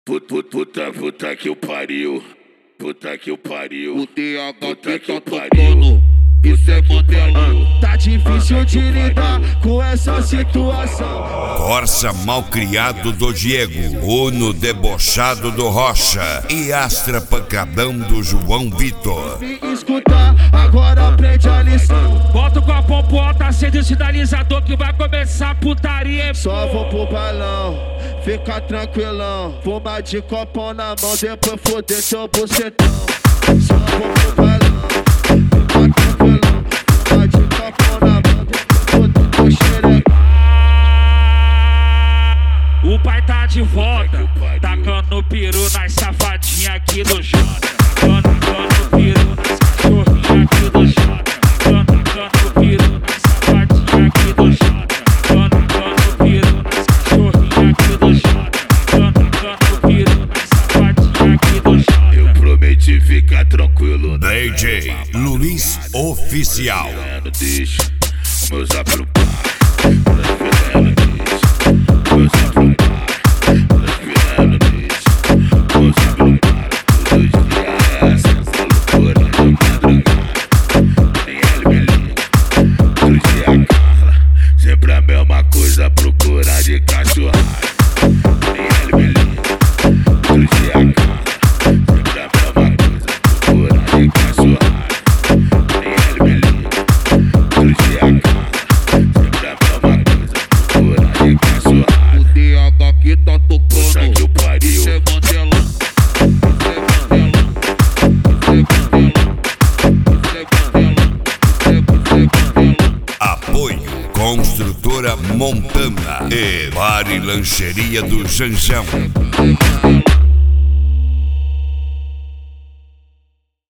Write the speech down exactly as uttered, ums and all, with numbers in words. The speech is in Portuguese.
Puta, puta, puta que o pariu. Puta que o pariu. O D H Puta que tá o pariu. tocando. Isso é Mandelão. Tá difícil de lidar com essa situação. Corsa malcriado do Diego, Uno debochado do Rocha e Astra pancadão do João Vitor. Me escutar, agora aprende a lição. Bota com a pompota, acende o sinalizador que vai começar a putaria. Só vou pro balão, fica tranquilão. Fuma de copão na mão, depois foder seu bucetão. Só vou pro balão, fica tranquilão. Fuma de copão na mão, depois foder teu xerecão. O pai tá de volta, tacando peru nas safadinhas aqui do Jota. Tacando peru nas cachorrinhas aqui do Jota. Tacando peru nas safadinhas aqui do Jota. Tacando peru nas cachorrinhas aqui do Jota. Tacando peru nas safadinhas aqui do Jota. Eu prometi ficar tranquilo. D J Luiz Oficial. Deixa meus apropar. Transferindo deixa meus apropar. Transferindo deixa meus apropar. Todos os dias essa loucura de madrugada. Nem ele me liga. Todos os dias Carla. Sempre a mesma coisa, procura de cachorrada. Nem ele me liga. Todos os dias Carla. Sempre a mesma coisa, procura de cachorrada. Nem ele me liga. Todos os dias Carla. Sempre a mesma coisa, procura de cachorrada. O D H que tá Puta tocando. que o pariu. Isso é Mandelão. Isso é Mandelão. Isso é Mandelão. Isso é Mandelão. Isso é Mandelão. Apoio Construtora Montana e Bar e Lancheria do Janjão. Isso é Mandelão.